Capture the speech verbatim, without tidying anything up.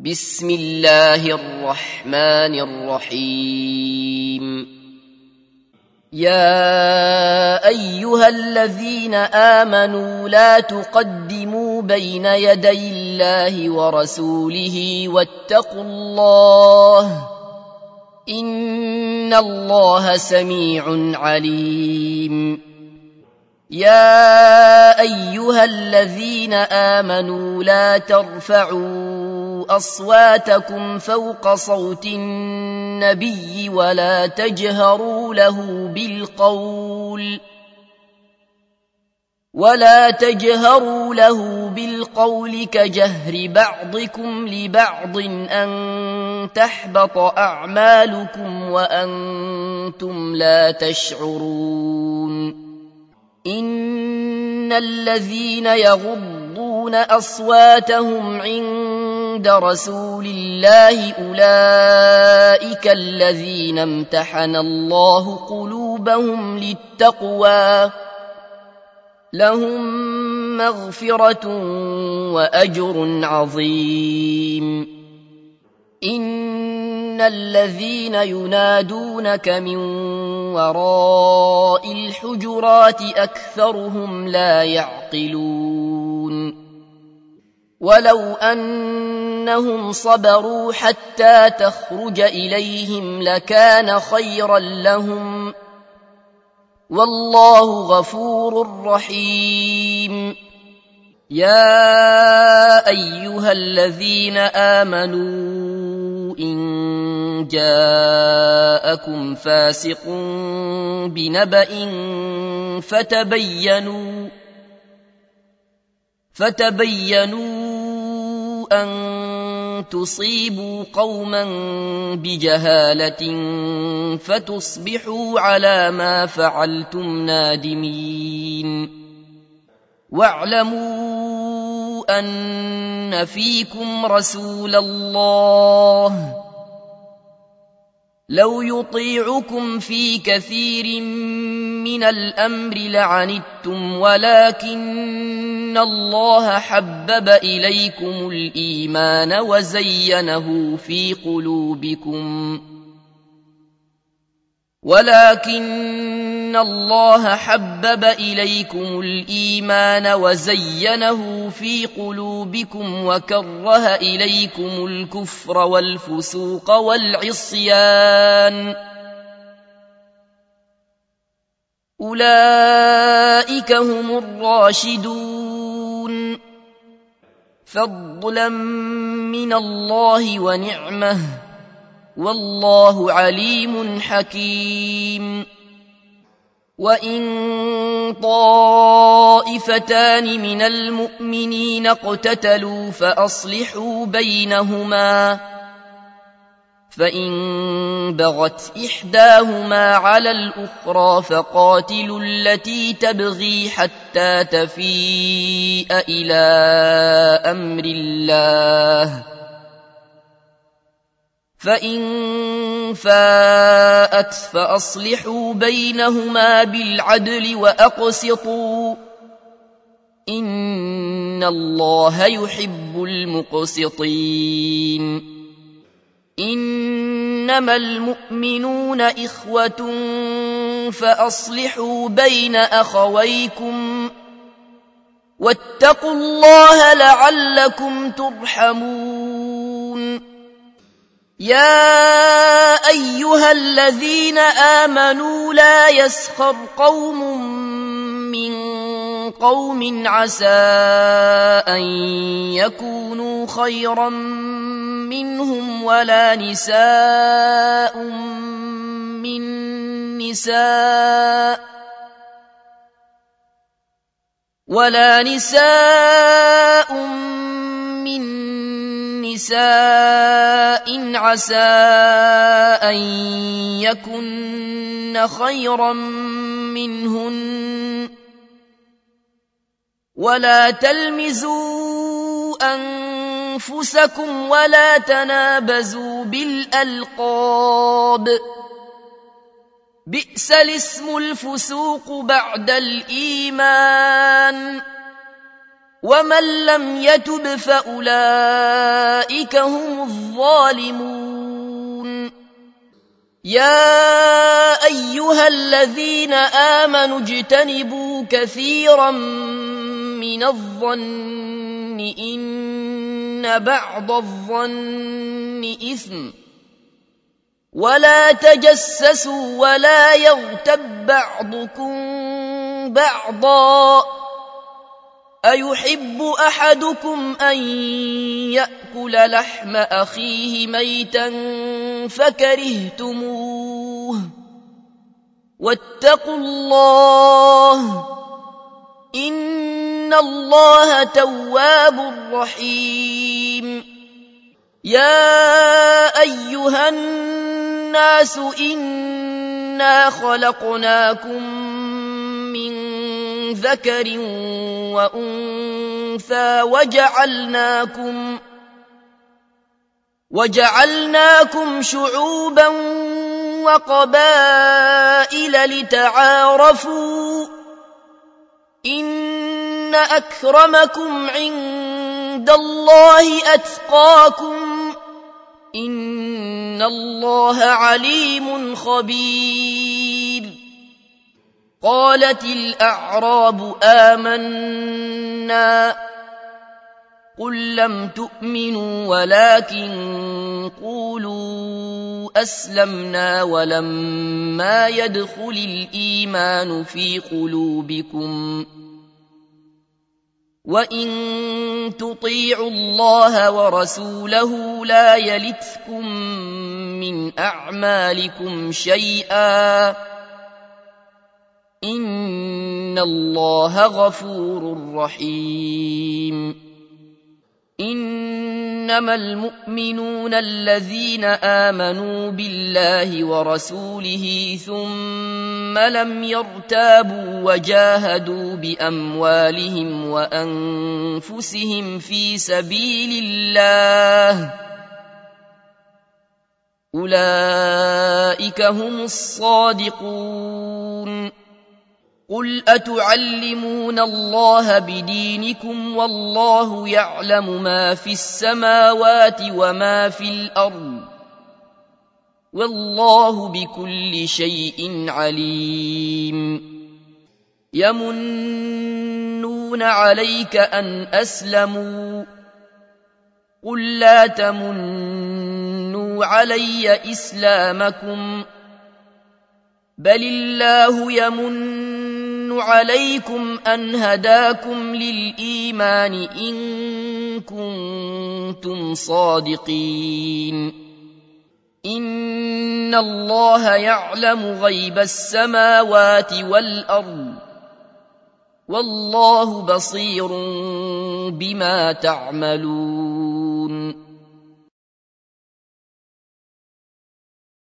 بسم الله الرحمن الرحيم. يا أيها الذين آمنوا لا تقدموا بين يدي الله ورسوله واتقوا الله إن الله سميع عليم. يا أيها الذين آمنوا لا ترفعوا أصواتكم فوق صوت النبي ولا تجهروا له بالقول ولا تجهروا له بالقول كجهر بعضكم لبعض أن تحبط أعمالكم وأنتم لا تشعرون. إن الذين يغضون أصواتهم عند رسول الله أولئك الذين امتحن الله قلوبهم للتقوى لهم مغفرة وأجر عظيم. إن الذين ينادونك من وراء الحجرات أكثرهم لا يعقلون. ولو أنهم صبروا حتى تخرج إليهم لكان خيرا لهم والله غفور رحيم. يا أيها الذين آمنوا إن جاءكم فاسق بنبأ فتبينوا فتبينوا أن تصيبوا قوما بجهالة فتصبحوا على ما فعلتم نادمين. واعلموا أن فيكم رسول الله لو يطيعكم في كثير من الأمر لعنتم ولكن الله حبب إليكم الإيمان وزينه في قلوبكم ولكن الله حبب إليكم الإيمان وزينه في قلوبكم وكره إليكم الكفر والفسوق والعصيان أولئك هم الراشدون فضلا من الله ونعمه والله عليم حكيم. وإن طائفتان من المؤمنين اقتتلوا فأصلحوا بينهما فإن بغت إحداهما على الأخرى فقاتلوا التي تبغي حتى تفيء إلى أمر الله فإن فاءت فأصلحوا بينهما بالعدل وأقسطوا إن الله يحب المقسطين. إنما المؤمنون إخوة فأصلحوا بين أخويكم واتقوا الله لعلكم ترحمون. يا أيها الذين آمنوا لا يسخر قوم من قوم عسى أن يكونوا خيرا منهم ولا نساء من نساء ولا نساء من نساء عسى أن يكن خيرا منهن ولا تلمزوا أنفسكم ولا تنابزوا بالألقاب بئس الاسم الفسوق بعد الإيمان ومن لم يتب فأولئك هم الظالمون. يا أيها الذين آمنوا اجتنبوا كثيرا من الظن إن بعض الظن إثم ولا تجسسوا ولا يغتب بعضكم بعضا أيحب أحدكم أن يأكل لحم أخيه ميتا فكرهتموه واتقوا الله إن الله تواب رحيم. يا أيها الناس إنا خلقناكم من ذكر وأنثى وجعلناكم وجعلناكم شعوبا وقبائل لتعارفوا إن أكرمكم عند الله أتقاكم إن الله عليم خبير. قالت الأعراب آمنا قل لم تؤمنوا ولكن قولوا أسلمنا ولما يدخل الإيمان في قلوبكم وإن تطيعوا الله ورسوله لا يلتكم من أعمالكم شيئا إن الله غفور رحيم. إنما المؤمنون الذين آمنوا بالله ورسوله ثم لم يرتابوا وجاهدوا بأموالهم وأنفسهم في سبيل الله أولئك هم الصادقون. قل أتعلمون الله بدينكم والله يعلم ما في السماوات وما في الأرض والله بكل شيء عليم. يمنون عليك أن أسلموا قل لا تمنوا علي إسلامكم بل الله يمن عليكم أن هداكم للإيمان إن كنتم صادقين. إن الله يعلم غيب السماوات والأرض والله بصير بما تعملون.